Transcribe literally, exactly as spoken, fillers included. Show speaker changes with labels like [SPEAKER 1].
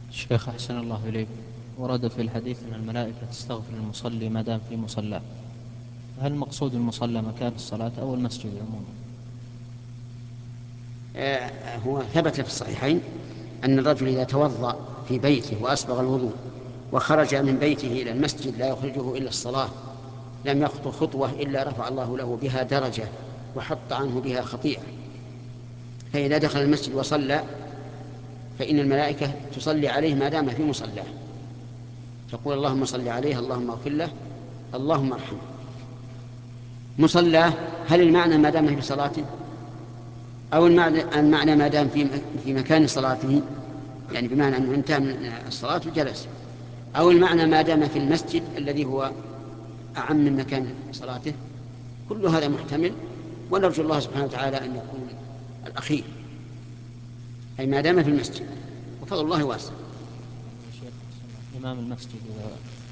[SPEAKER 1] شيخ أحسن الله إليك. ورد في الحديث أن الملائكة تستغفر المصلي ما دام في مصلاه، هل المقصود المصلى مكان الصلاة أو المسجد عموما؟
[SPEAKER 2] آه، هو ثبت في الصحيحين أن الرجل إذا توضأ في بيته وأسبغ الوضوء وخرج من بيته إلى المسجد لا يخرجه إلا الصلاة لم يخطو خطوة إلا رفع الله له بها درجة وحط عنه بها خطيئة. فإذا دخل المسجد وصلى فإن الملائكة تصلي عليه ما دام في مصلاه، تقول اللهم صل عليه، اللهم اغفر له، اللهم ارحمه. مصلاه، هل المعنى ما دام في صلاته، أو المعنى, المعنى ما دام في, في مكان صلاته، يعني بمعنى أنه انتهى من الصلاة وجلس، أو المعنى ما دام في المسجد الذي هو أعم من مكان صلاته؟ كل هذا محتمل، ونرجو الله سبحانه وتعالى أن يكون الأخير، أي ما دام في المسجد، وفضل الله واسع.
[SPEAKER 1] يعني يا شيخ أحسن الله، إمام المسجد إذا